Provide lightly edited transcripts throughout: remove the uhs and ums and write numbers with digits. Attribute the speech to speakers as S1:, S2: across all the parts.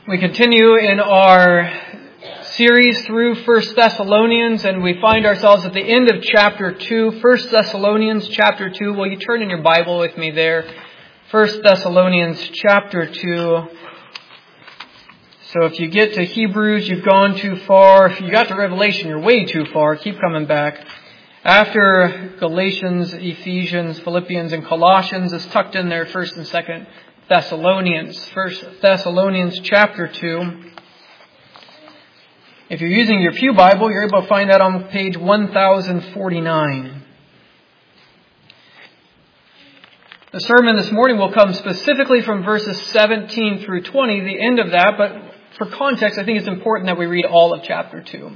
S1: We continue in our series through 1 Thessalonians, and we find ourselves at the end of chapter 2, 1 Thessalonians chapter 2. Will you turn in your Bible with me there? 1 Thessalonians chapter 2. So if you get to Hebrews, you've gone too far. If you got to Revelation, you're way too far. Keep coming back. After Galatians, Ephesians, Philippians, and Colossians is tucked in there, 1st and 2nd Thessalonians. 1 Thessalonians chapter 2. If you're using your Pew Bible, you're able to find that on page 1049. The sermon this morning will come specifically from verses 17 through 20, the end of that, but for context, I think it's important that we read all of chapter 2.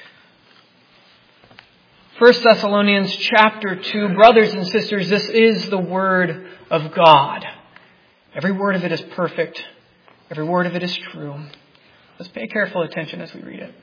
S1: 1 Thessalonians chapter 2, brothers and sisters, this is the Word of God. Every word of it is perfect. Every word of it is true. Let's pay careful attention as we read it.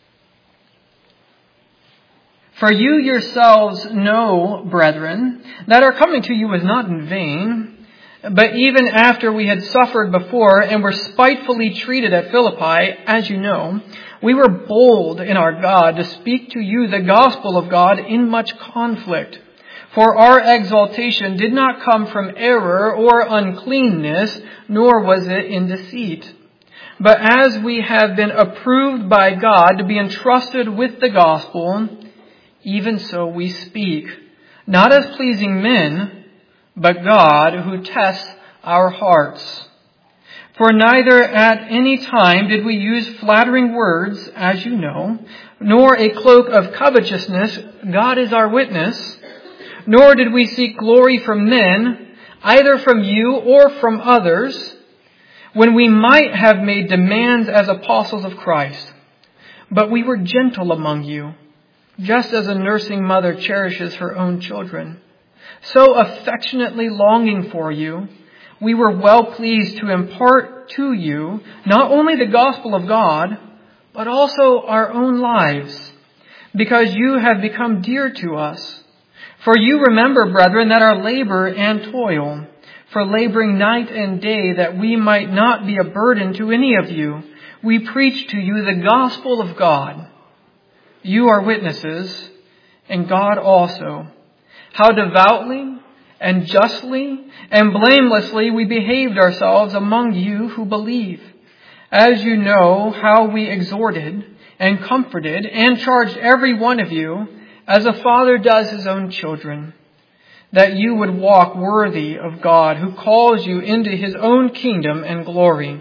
S1: For you yourselves know, brethren, that our coming to you was not in vain, but even after we had suffered before and were spitefully treated at Philippi, as you know, we were bold in our God to speak to you the gospel of God in much conflict. For our exaltation did not come from error or uncleanness, nor was it in deceit. But as we have been approved by God to be entrusted with the gospel, even so we speak, not as pleasing men, but God who tests our hearts. For neither at any time did we use flattering words, as you know, nor a cloak of covetousness, God is our witness, nor did we seek glory from men, either from you or from others, when we might have made demands as apostles of Christ. But we were gentle among you, just as a nursing mother cherishes her own children. So affectionately longing for you, we were well pleased to impart to you not only the gospel of God, but also our own lives, because you have become dear to us. For you remember, brethren, that our labor and toil, for laboring night and day, that we might not be a burden to any of you, we preach to you the gospel of God. You are witnesses, and God also, how devoutly and justly and blamelessly we behaved ourselves among you who believe. As you know how we exhorted and comforted and charged every one of you, as a father does his own children, that you would walk worthy of God, who calls you into his own kingdom and glory.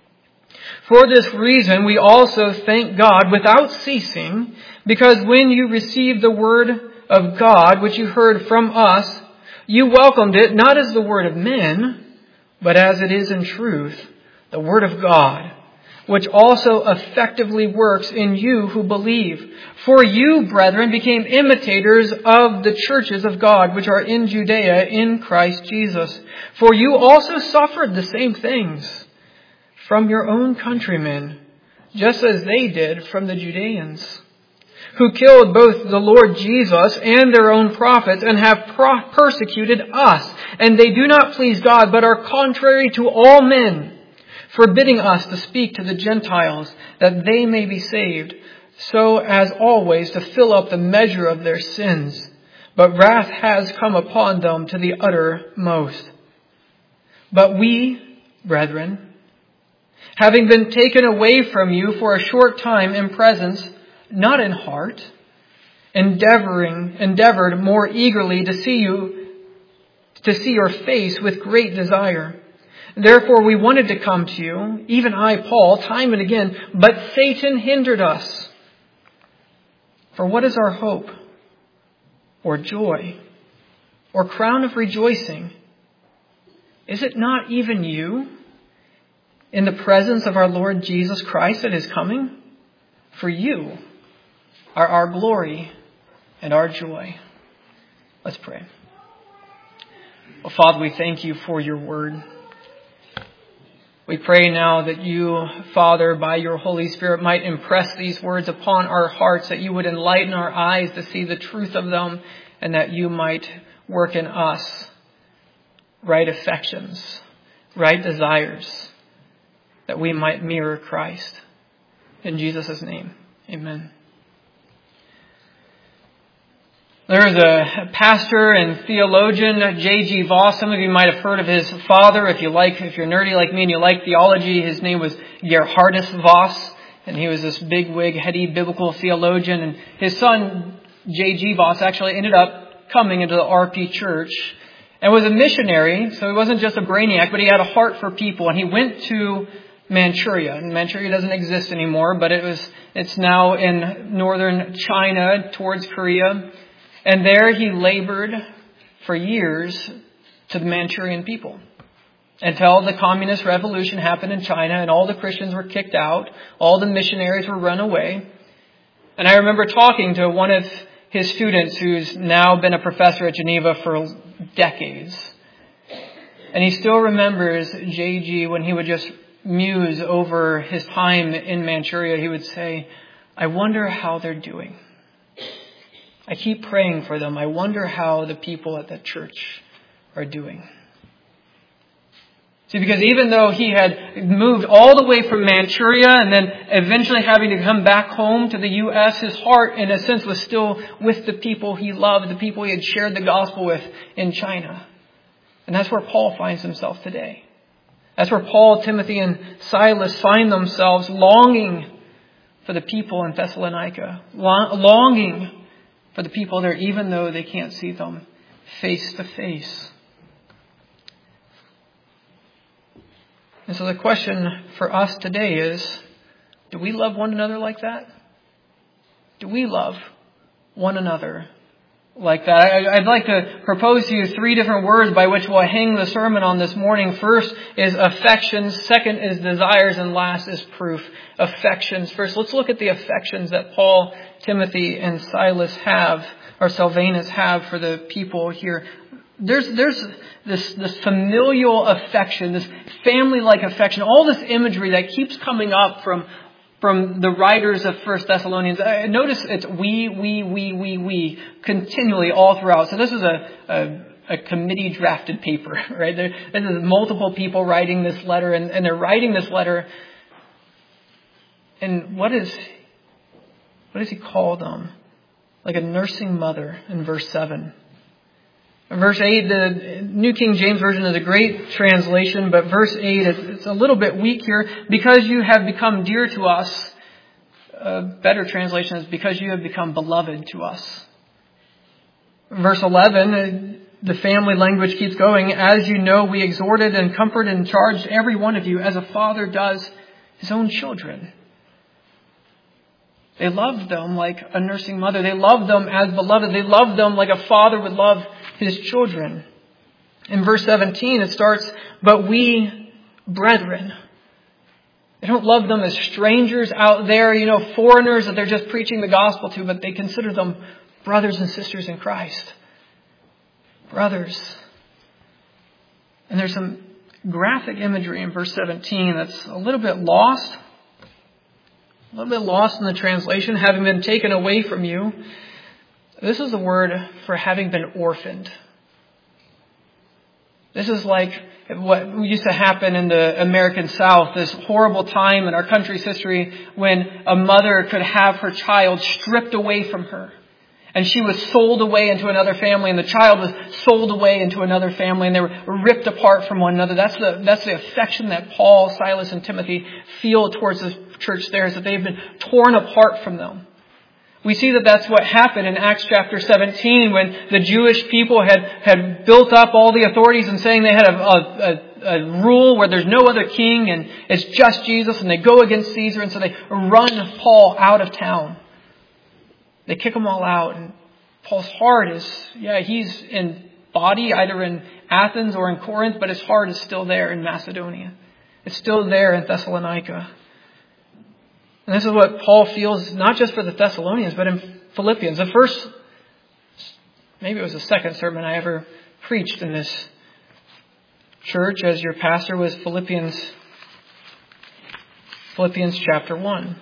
S1: For this reason, we also thank God without ceasing, because when you received the word of God, which you heard from us, you welcomed it not as the word of men, but as it is in truth, the word of God, which also effectively works in you who believe. For you, brethren, became imitators of the churches of God, which are in Judea in Christ Jesus. For you also suffered the same things from your own countrymen, just as they did from the Judeans, who killed both the Lord Jesus and their own prophets, and have persecuted us. And they do not please God, but are contrary to all men, forbidding us to speak to the Gentiles, that they may be saved, so as always to fill up the measure of their sins. But wrath has come upon them to the uttermost. But we, brethren, having been taken away from you for a short time in presence, not in heart, endeavored more eagerly to see your face with great desire. Therefore we wanted to come to you, even I, Paul, time and again, but Satan hindered us. For what is our hope, or joy, or crown of rejoicing? Is it not even you, in the presence of our Lord Jesus Christ that is coming? For you are our glory and our joy. Let's pray. Well, Father, we thank you for your word. We pray now that you, Father, by your Holy Spirit, might impress these words upon our hearts, that you would enlighten our eyes to see the truth of them, and that you might work in us right affections, right desires, that we might mirror Christ. In Jesus' name, amen. There is a pastor and theologian, J.G. Vos. Some of you might have heard of his father. If you're nerdy like me and you like theology, his name was Gerhardus Vos. And he was this big-wig, heady biblical theologian. And his son, J.G. Vos, actually ended up coming into the RP church and was a missionary. So he wasn't just a brainiac, but he had a heart for people. And he went to Manchuria. And Manchuria doesn't exist anymore, but it's now in northern China towards Korea. And there he labored for years to the Manchurian people until the communist revolution happened in China and all the Christians were kicked out. All the missionaries were run away. And I remember talking to one of his students who's now been a professor at Geneva for decades. And he still remembers J.G. when he would just muse over his time in Manchuria. He would say, "I wonder how they're doing. I keep praying for them. I wonder how the people at that church are doing." See, because even though he had moved all the way from Manchuria and then eventually having to come back home to the U.S., his heart, in a sense, was still with the people he loved, the people he had shared the gospel with in China. And that's where Paul finds himself today. That's where Paul, Timothy, and Silas find themselves longing for the people in Thessalonica, longing for the people there, even though they can't see them face to face. And so the question for us today is, do we love one another like that? Do we love one another like that? I'd like to propose to you 3 different words by which we'll hang the sermon on this morning. First is affections. Second is desires. And last is proof. Affections. First, let's look at the affections that Paul, Timothy, and Silas have, or Silvanus have for the people here. There's this familial affection, this family-like affection, all this imagery that keeps coming up from the writers of 1 Thessalonians. Notice it's we continually all throughout. So this is a committee drafted paper, right? This is multiple people writing this letter, and they're writing this letter. And what does he call them? Like a nursing mother in verse 7. In verse 8, the New King James Version is a great translation, but verse 8, it's a little bit weak here. Because you have become dear to us, a better translation is because you have become beloved to us. Verse 11, the family language keeps going. As you know, we exhorted and comforted and charged every one of you as a father does his own children. They loved them like a nursing mother. They loved them as beloved. They loved them like a father would love his children. In verse 17, it starts, "But we, brethren." They don't love them as strangers out there, foreigners that they're just preaching the gospel to, but they consider them brothers and sisters in Christ. Brothers. And there's some graphic imagery in verse 17 that's a little bit lost. A little bit lost in the translation, having been taken away from you. This is the word for having been orphaned. This is like what used to happen in the American South, this horrible time in our country's history when a mother could have her child stripped away from her. And she was sold away into another family, and the child was sold away into another family, and they were ripped apart from one another. That's the affection that Paul, Silas, and Timothy feel towards the church there, is that they've been torn apart from them. We see that that's what happened in Acts chapter 17 when the Jewish people had built up all the authorities and saying they had a rule where there's no other king and it's just Jesus, and they go against Caesar, and so they run Paul out of town. They kick them all out, and Paul's heart is, he's in body either in Athens or in Corinth, but his heart is still there in Macedonia. It's still there in Thessalonica. And this is what Paul feels, not just for the Thessalonians, but in Philippians. The first, maybe it was the second sermon I ever preached in this church as your pastor was Philippians chapter 1.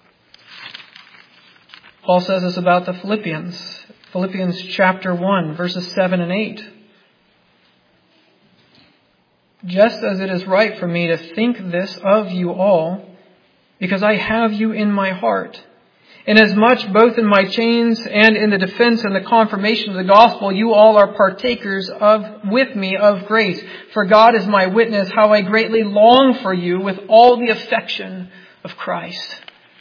S1: Paul says this about the Philippians. Philippians chapter 1, verses 7 and 8. just as it is right for me to think this of you all, because I have you in my heart. Inasmuch both in my chains and in the defense and the confirmation of the gospel, you all are partakers with me of grace. For God is my witness, how I greatly long for you with all the affection of Christ.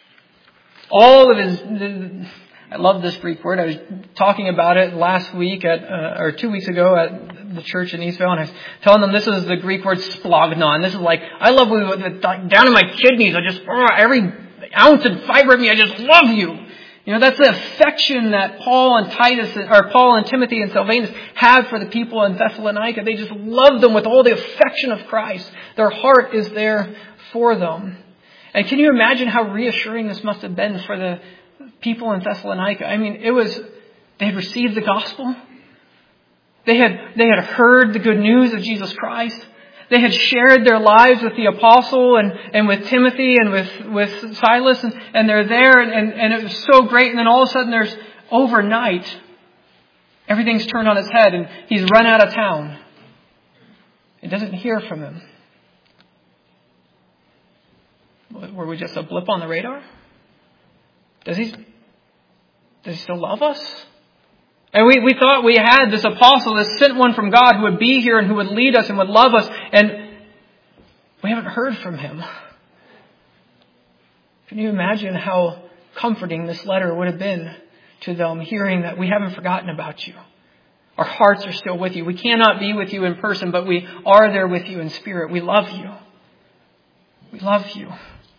S1: I love this Greek word. I was talking about it last week or 2 weeks ago at the church in Eastvale, and I was telling them this is the Greek word splagnon. This is like, I love down in my kidneys. Every ounce and fiber of me, I just love you. That's the affection that Paul and Timothy and Silvanus had for the people in Thessalonica. They just loved them with all the affection of Christ. Their heart is there for them. And can you imagine how reassuring this must have been for the people in Thessalonica? I mean, they had received the gospel. They had heard the good news of Jesus Christ. They had shared their lives with the apostle and with Timothy and with Silas, and they're there, and it was so great. And then all of a sudden there's overnight, everything's turned on its head, and he's run out of town. It doesn't hear from him. Were we just a blip on the radar? Does he still love us? And we thought we had this apostle, this sent one from God who would be here and who would lead us and would love us. And we haven't heard from him. Can you imagine how comforting this letter would have been to them, hearing that we haven't forgotten about you? Our hearts are still with you. We cannot be with you in person, but we are there with you in spirit. We love you. We love you.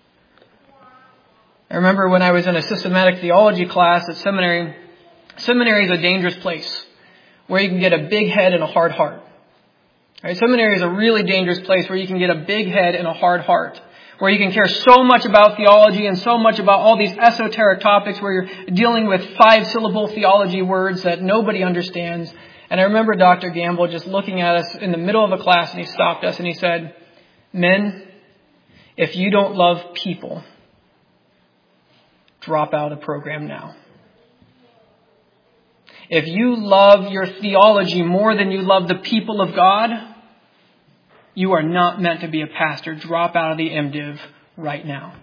S1: I remember when I was in a systematic theology class at seminary. Seminary is a dangerous place where you can get a big head and a hard heart. Right? Seminary is a really dangerous place where you can get a big head and a hard heart, where you can care so much about theology and so much about all these esoteric topics where you're dealing with 5-syllable theology words that nobody understands. And I remember Dr. Gamble just looking at us in the middle of a class, and he stopped us and he said, "Men, if you don't love people, drop out of the program now. If you love your theology more than you love the people of God, you are not meant to be a pastor. Drop out of the MDiv right now."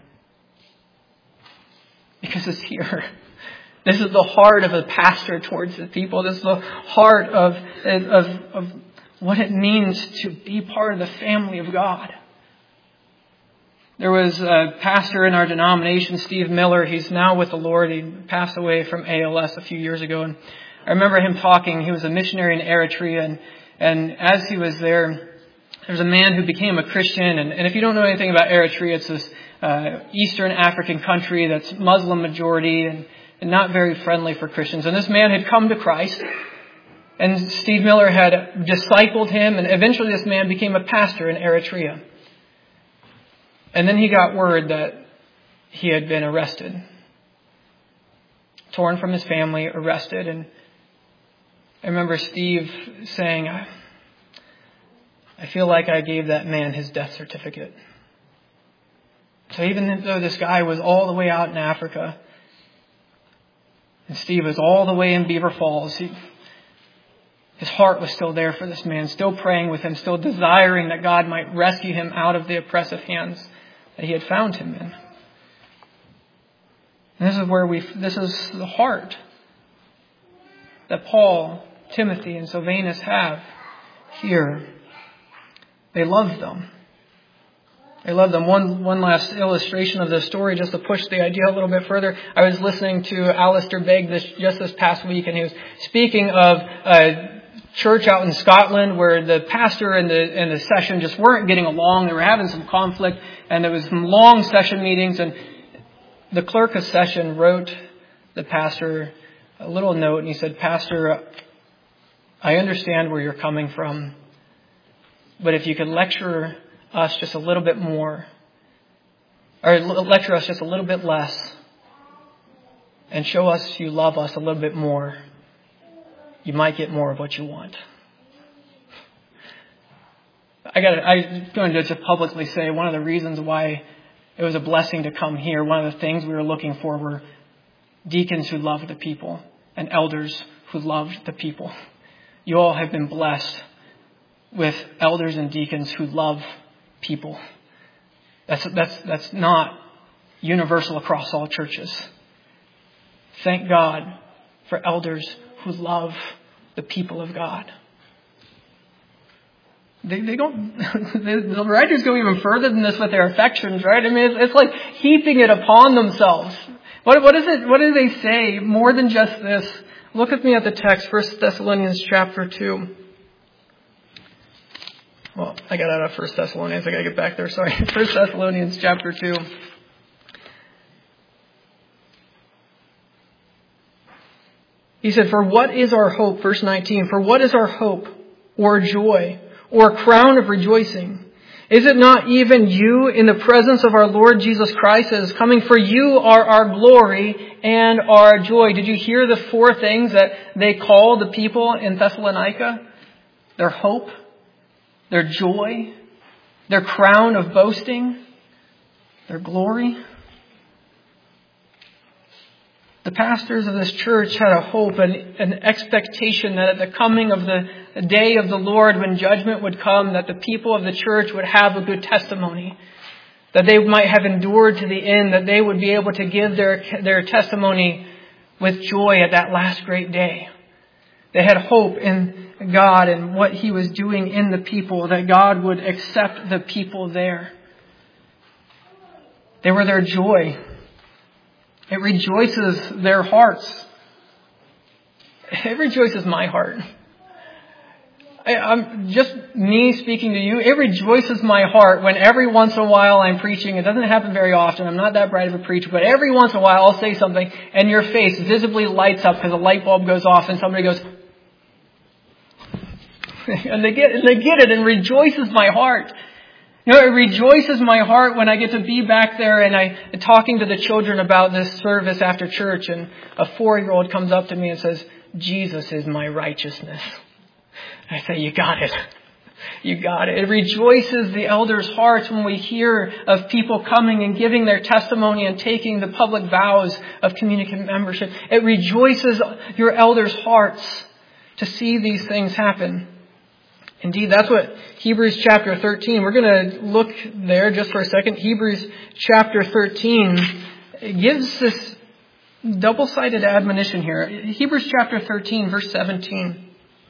S1: Because it's here. This is the heart of a pastor towards the people. This is the heart of what it means to be part of the family of God. There was a pastor in our denomination, Steve Miller. He's now with the Lord. He passed away from ALS a few years ago. And I remember him talking. He was a missionary in Eritrea. And as he was there was a man who became a Christian. And if you don't know anything about Eritrea, it's this Eastern African country that's Muslim majority and not very friendly for Christians. And this man had come to Christ. And Steve Miller had discipled him. And eventually this man became a pastor in Eritrea. And then he got word that he had been arrested. Torn from his family, arrested. And I remember Steve saying, "I feel like I gave that man his death certificate." So even though this guy was all the way out in Africa, and Steve was all the way in Beaver Falls, his heart was still there for this man, still praying with him, still desiring that God might rescue him out of the oppressive hands that he had found him in. And this is the heart that Paul, Timothy, and Silvanus have here. They love them. They love them. One last illustration of this story, just to push the idea a little bit further. I was listening to Alistair Begg just this past week, and he was speaking of a church out in Scotland where the pastor and the session just weren't getting along. They were having some conflict, and there was some long session meetings, and the clerk of session wrote the pastor a little note, and he said, "Pastor, I understand where you're coming from, but if you could lecture us just a little bit more, or lecture us just a little bit less, and show us you love us a little bit more, you might get more of what you want." I'm going to just publicly say one of the reasons why it was a blessing to come here, one of the things we were looking for were deacons who loved the people and elders who loved the people. You all have been blessed with elders and deacons who love people. That's not universal across all churches. Thank God for elders who love the people of God. They don't. The writers go even further than this with their affections, right? I mean, it's like heaping it upon themselves. What is it? What do they say more than just this? Look with me at the text, 1 Thessalonians chapter 2. Well, I got out of 1 Thessalonians. I got to get back there. Sorry. 1 Thessalonians chapter 2. He said, "For what is our hope?" Verse 19. "For what is our hope or joy or crown of rejoicing? Is it not even you in the presence of our Lord Jesus Christ that is coming? For you are our glory and our joy." Did you hear the four things that they called the people in Thessalonica? Their hope, their joy, their crown of boasting, their glory. The pastors of this church had a hope and an expectation that at the coming of the day of the Lord, when judgment would come, that the people of the church would have a good testimony, that they might have endured to the end, that they would be able to give their testimony with joy at that last great day. They had hope in God and what He was doing in the people, that God would accept the people there. They were their joy. It rejoices their hearts. It rejoices my heart. I'm just me speaking to you. It rejoices my heart when every once in a while I'm preaching. It doesn't happen very often. I'm not that bright of a preacher, but every once in a while I'll say something and your face visibly lights up because a light bulb goes off and somebody goes, and they get it and rejoices my heart. You know, it rejoices my heart when I get to be back there and I'm talking to the children about this service after church, and a 4-year-old comes up to me and says, "Jesus is my righteousness." I say, you got it. You got it. It rejoices the elders' hearts when we hear of people coming and giving their testimony and taking the public vows of communicant membership. It rejoices your elders' hearts to see these things happen. Indeed, that's what Hebrews chapter 13, we're going to look there just for a second. Hebrews chapter 13 gives this double-sided admonition here. Hebrews chapter 13, verse 17.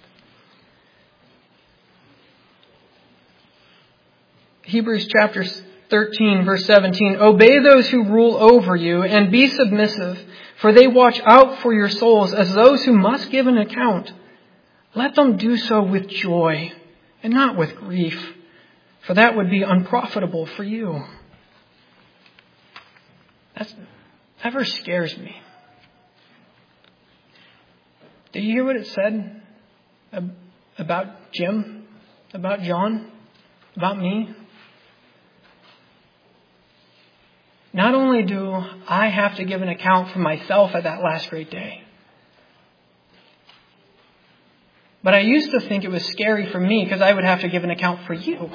S1: Hebrews chapter 13, verse 17. "Obey those who rule over you and be submissive, for they watch out for your souls as those who must give an account. Let them do so with joy and not with grief, for that would be unprofitable for you." That ever scares me. Did you hear what it said about Jim, about John, about me? Not only do I have to give an account for myself at that last great day, but I used to think it was scary for me because I would have to give an account for you.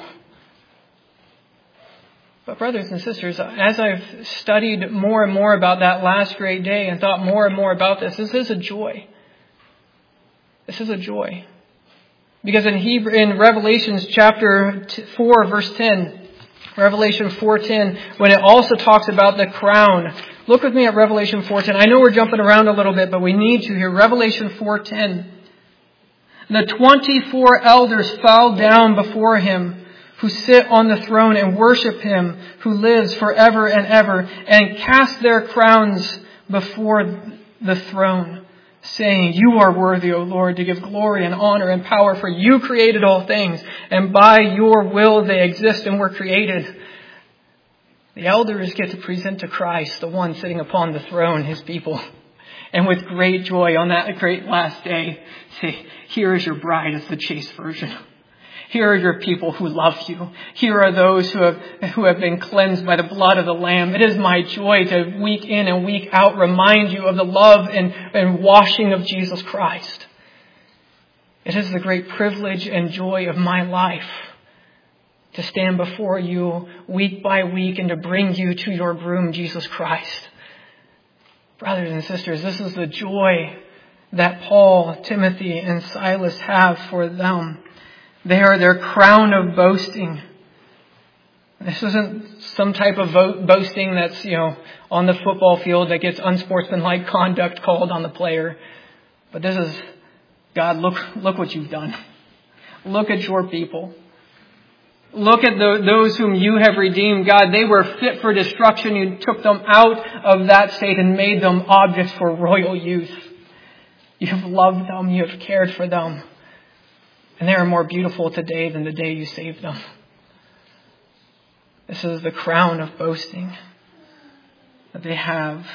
S1: But brothers and sisters, as I've studied more and more about that last great day and thought more and more about this is a joy. This is a joy. Because in Revelation chapter 4, verse 10, Revelation 4:10, when it also talks about the crown. Look with me at Revelation 4:10. I know we're jumping around a little bit, but we need to here. Revelation 4:10. "The 24 elders fell down before Him who sit on the throne and worship Him who lives forever and ever, and cast their crowns before the throne, saying, 'You are worthy, O Lord, to give glory and honor and power, for you created all things, and by your will they exist and were created.'" The elders get to present to Christ, the one sitting upon the throne, His people. And with great joy on that great last day, say, "Here is your bride," as the chaste version. Here are your people who love you. Here are those who have been cleansed by the blood of the Lamb. It is my joy to week in and week out remind you of the love and washing of Jesus Christ. It is the great privilege and joy of my life to stand before you week by week and to bring you to your groom, Jesus Christ. Brothers and sisters, this is the joy that Paul, Timothy, and Silas have for them. They are their crown of boasting. This isn't some type of boasting that's, on the football field that gets unsportsmanlike conduct called on the player. But this is, God, look what you've done. Look at your people. Look at those whom you have redeemed. God, they were fit for destruction. You took them out of that state and made them objects for royal use. You have loved them. You have cared for them. And they are more beautiful today than the day you saved them. This is the crown of boasting that they have.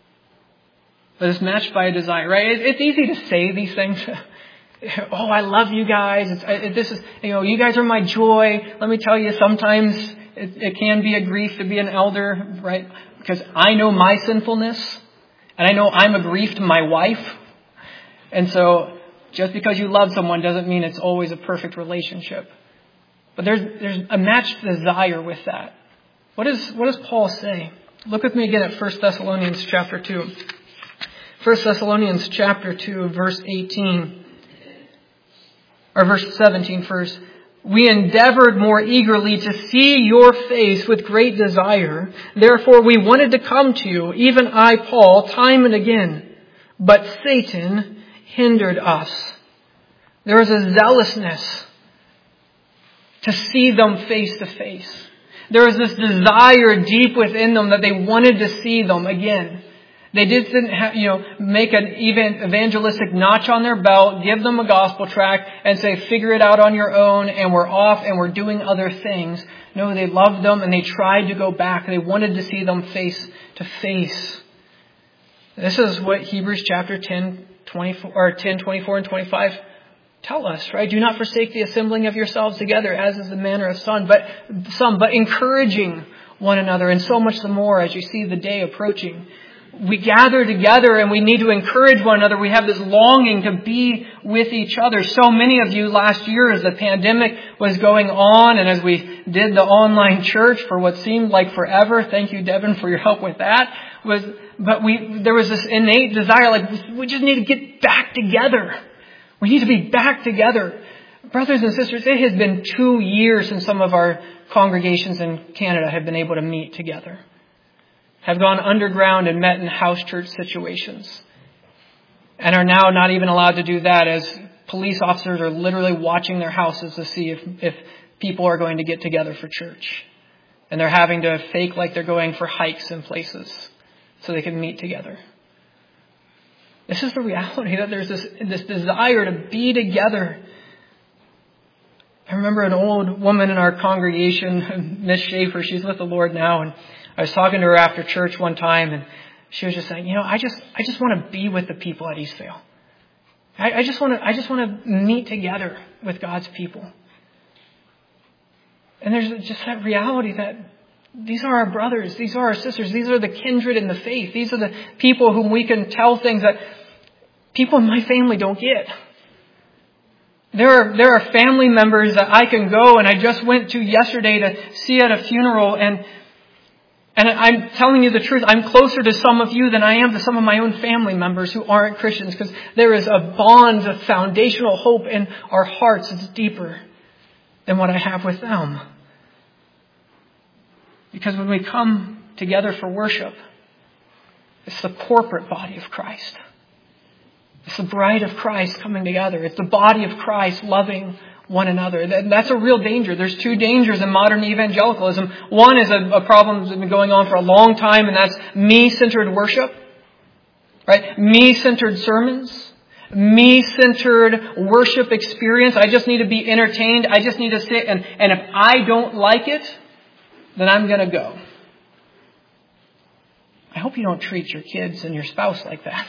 S1: But it's matched by a desire, right? It's easy to say these things. Oh, I love you guys. You guys are my joy. Let me tell you, sometimes it can be a grief to be an elder, right? Because I know my sinfulness, and I know I'm a grief to my wife. And so just because you love someone doesn't mean it's always a perfect relationship. But there's a matched desire with that. What does Paul say? Look with me again at 1 Thessalonians chapter 2. 1 Thessalonians chapter 2, verse 18. Or verse 17 first. We endeavored more eagerly to see your face with great desire. Therefore we wanted to come to you, even I, Paul, time and again. But Satan hindered us. There was a zealousness to see them face to face. There was this desire deep within them that they wanted to see them again. They just didn't make an evangelistic notch on their belt, give them a gospel tract and say, figure it out on your own, and we're off and we're doing other things. No, they loved them and they tried to go back. They wanted to see them face to face. This is what Hebrews chapter 10, 24 and 25 tell us, right? Do not forsake the assembling of yourselves together, as is the manner of some, but encouraging one another, and so much the more as you see the day approaching. We gather together and we need to encourage one another. We have this longing to be with each other. So many of you last year, as the pandemic was going on and as we did the online church for what seemed like forever, thank you, Devin, for your help with that, there was this innate desire, like, we just need to get back together. We need to be back together. Brothers and sisters, it has been 2 years since some of our congregations in Canada have been able to meet together. Have gone underground and met in house church situations. And are now not even allowed to do that, as police officers are literally watching their houses to see if people are going to get together for church. And they're having to fake like they're going for hikes in places so they can meet together. This is the reality, that there's this desire to be together. I remember an old woman in our congregation, Miss Schaefer, she's with the Lord now, and I was talking to her after church one time, and she was just saying, I just want to be with the people at Eastvale. I just want to meet together with God's people. And there's just that reality that these are our brothers, these are our sisters, these are the kindred in the faith. These are the people whom we can tell things that people in my family don't get. There are family members that I can go, and I just went to yesterday to see at a funeral, and I'm telling you the truth, I'm closer to some of you than I am to some of my own family members who aren't Christians, because there is a bond of foundational hope in our hearts that's deeper than what I have with them. Because when we come together for worship, it's the corporate body of Christ. It's the bride of Christ coming together. It's the body of Christ loving one another. That's a real danger. There's 2 dangers in modern evangelicalism. One is a problem that's been going on for a long time, and that's me-centered worship. Right? Me-centered sermons. Me-centered worship experience. I just need to be entertained. I just need to sit, and if I don't like it, then I'm going to go. I hope you don't treat your kids and your spouse like that.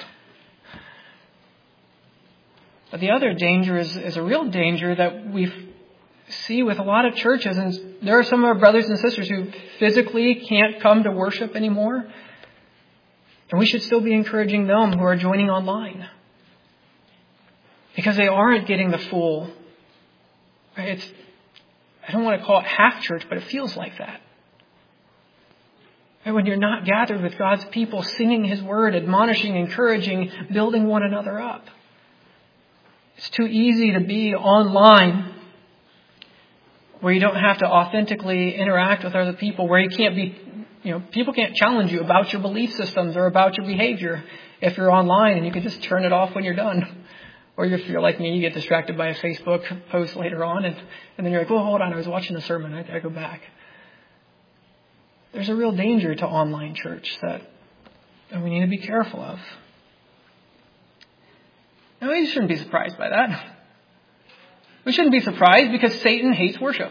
S1: But the other danger is a real danger that we see with a lot of churches. And there are some of our brothers and sisters who physically can't come to worship anymore. And we should still be encouraging them who are joining online. Because they aren't getting the full. Right? I don't want to call it half church, but it feels like that. Right? When you're not gathered with God's people, singing His word, admonishing, encouraging, building one another up. It's too easy to be online where you don't have to authentically interact with other people, where you can't be, people can't challenge you about your belief systems or about your behavior if you're online, and you can just turn it off when you're done. Or if you're like me, you get distracted by a Facebook post later on, and then you're like, well, hold on, I was watching the sermon, I go back. There's a real danger to online church that we need to be careful of. And we shouldn't be surprised by that. We shouldn't be surprised because Satan hates worship.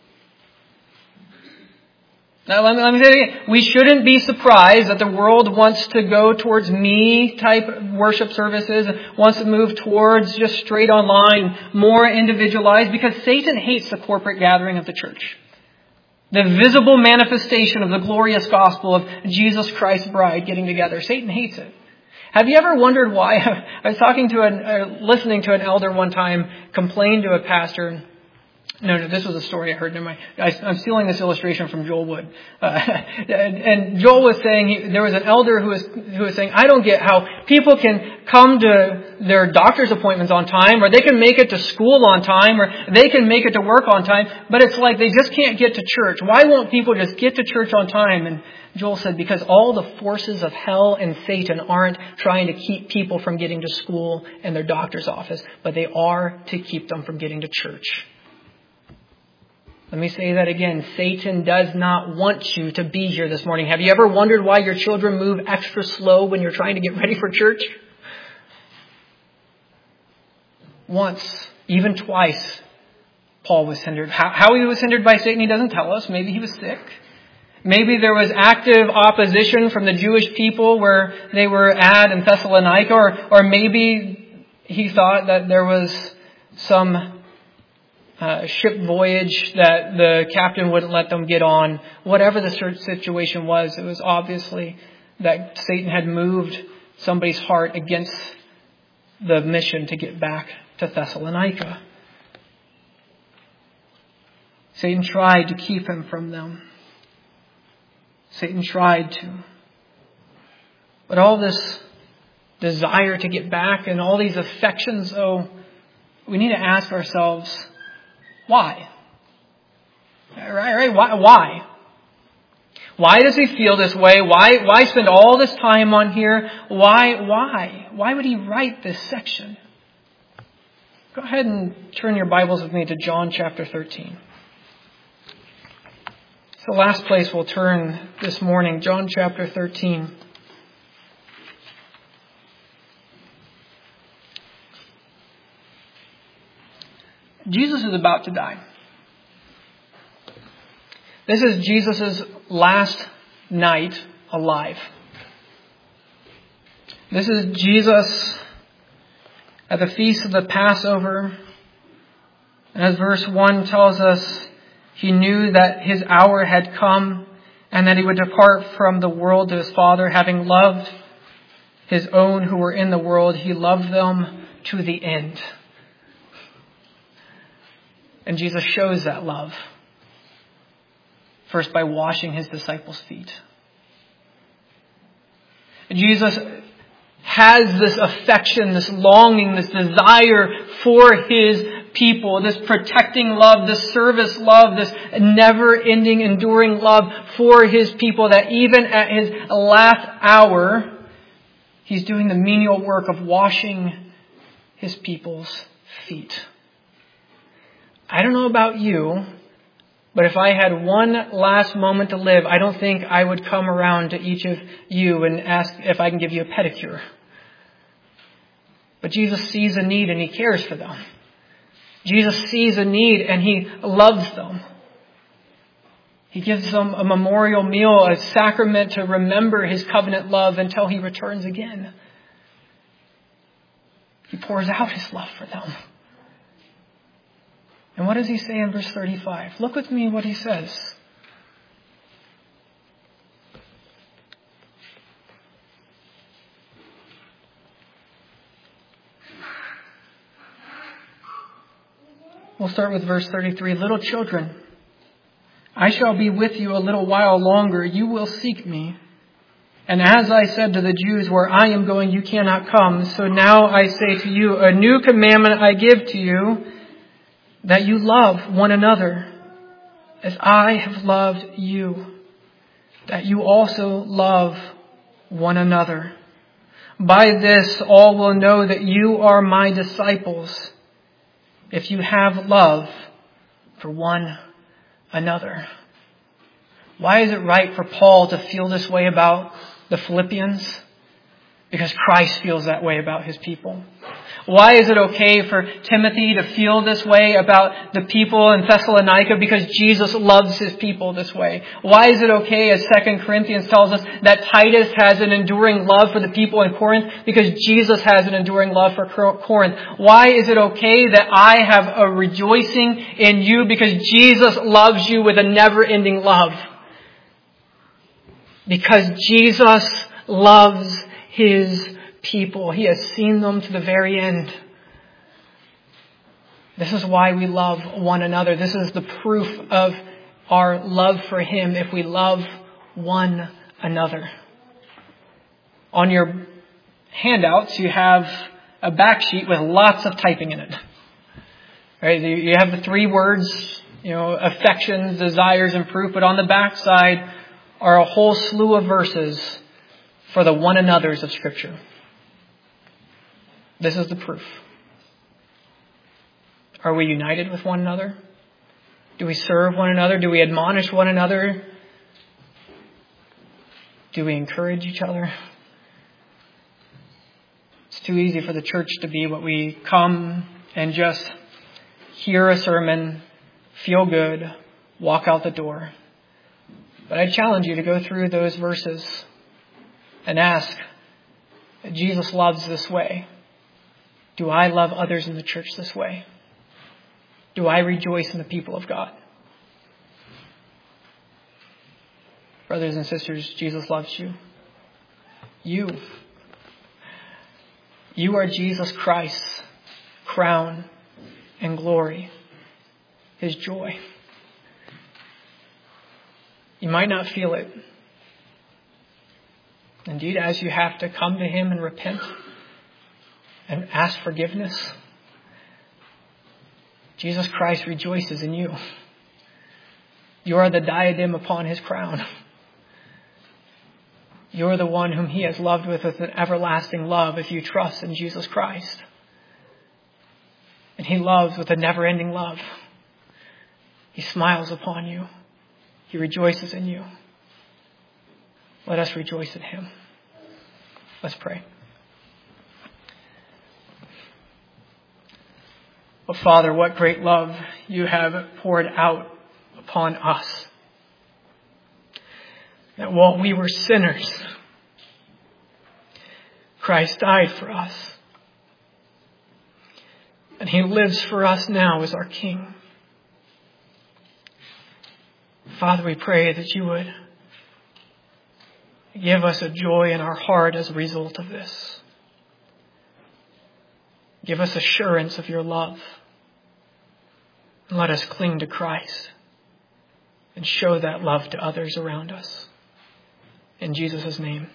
S1: Now, let me say it again. We shouldn't be surprised that the world wants to go towards me-type worship services, wants to move towards just straight online, more individualized, because Satan hates the corporate gathering of the church. The visible manifestation of the glorious gospel of Jesus Christ's bride getting together. Satan hates it. Have you ever wondered why? I was listening to an elder one time complain to a pastor. No, this was a story I heard. I'm stealing this illustration from Joel Wood. And Joel was saying, there was an elder who was saying, I don't get how people can come to their doctor's appointments on time, or they can make it to school on time, or they can make it to work on time, but it's like they just can't get to church. Why won't people just get to church on time? And Joel said, because all the forces of hell and Satan aren't trying to keep people from getting to school and their doctor's office, but they are to keep them from getting to church. Let me say that again. Satan does not want you to be here this morning. Have you ever wondered why your children move extra slow when you're trying to get ready for church? Once, even twice, Paul was hindered. How he was hindered by Satan, he doesn't tell us. Maybe he was sick. Maybe there was active opposition from the Jewish people where they were at in Thessalonica, or maybe he thought that there was some ship voyage that the captain wouldn't let them get on. Whatever the situation was, it was obviously that Satan had moved somebody's heart against the mission to get back to Thessalonica. Satan tried to keep him from them. Satan tried to. But all this desire to get back and all these affections, we need to ask ourselves, why? Right? Why? Why does he feel this way? Why spend all this time on here? Why? Why would he write this section? Go ahead and turn your Bibles with me to John chapter 13. It's the last place we'll turn this morning, John chapter 13. Jesus is about to die. This is Jesus' last night alive. This is Jesus at the feast of the Passover. And as verse 1 tells us, he knew that his hour had come and that he would depart from the world to his Father. Having loved his own who were in the world, he loved them to the end. And Jesus shows that love. First, by washing his disciples' feet. And Jesus has this affection, this longing, this desire for his people, this protecting love, this service love, this never-ending, enduring love for his people, that even at his last hour, he's doing the menial work of washing his people's feet. I don't know about you, but if I had one last moment to live, I don't think I would come around to each of you and ask if I can give you a pedicure. But Jesus sees a need and he cares for them. Jesus sees a need and he loves them. He gives them a memorial meal, a sacrament to remember his covenant love until he returns again. He pours out his love for them. And what does he say in verse 35? Look with me what he says. We'll start with verse 33. Little children, I shall be with you a little while longer. You will seek me. And as I said to the Jews, where I am going, you cannot come. So now I say to you, a new commandment I give to you, that you love one another. as I have loved you, that you also love one another. By this all will know that you are my disciples, if you have love for one another. Why is it right for Paul to feel this way about the Philippians? Because Christ feels that way about his people. Why is it okay for Timothy to feel this way about the people in Thessalonica? Because Jesus loves his people this way. Why is it okay, as 2 Corinthians tells us, that Titus has an enduring love for the people in Corinth? Because Jesus has an enduring love for Corinth. Why is it okay that I have a rejoicing in you? Because Jesus loves you with a never-ending love. Because Jesus loves his people. He has seen them to the very end. This is why we love one another. This is the proof of our love for him, if we love one another. On your handouts, you have a back sheet with lots of typing in it. Right? You have the 3 words, affections, desires, and proof, but on the back side are a whole slew of verses for the one another's of Scripture. This is the proof. Are we united with one another? Do we serve one another? Do we admonish one another? Do we encourage each other? It's too easy for the church to be what we come and just hear a sermon, feel good, walk out the door. But I challenge you to go through those verses and ask, Jesus loves this way. Do I love others in the church this way? Do I rejoice in the people of God? Brothers and sisters, Jesus loves you. You are Jesus Christ's crown and glory, his joy. You might not feel it. Indeed, as you have to come to him and repent and ask forgiveness, Jesus Christ rejoices in you. You are the diadem upon his crown. You are the one whom he has loved with an everlasting love if you trust in Jesus Christ. And he loves with a never-ending love. He smiles upon you. He rejoices in you. Let us rejoice in him. Let's pray. Oh, Father, what great love you have poured out upon us. That while we were sinners, Christ died for us. And he lives for us now as our King. Father, we pray that you would give us a joy in our heart as a result of this. Give us assurance of your love. And let us cling to Christ and show that love to others around us. In Jesus' name.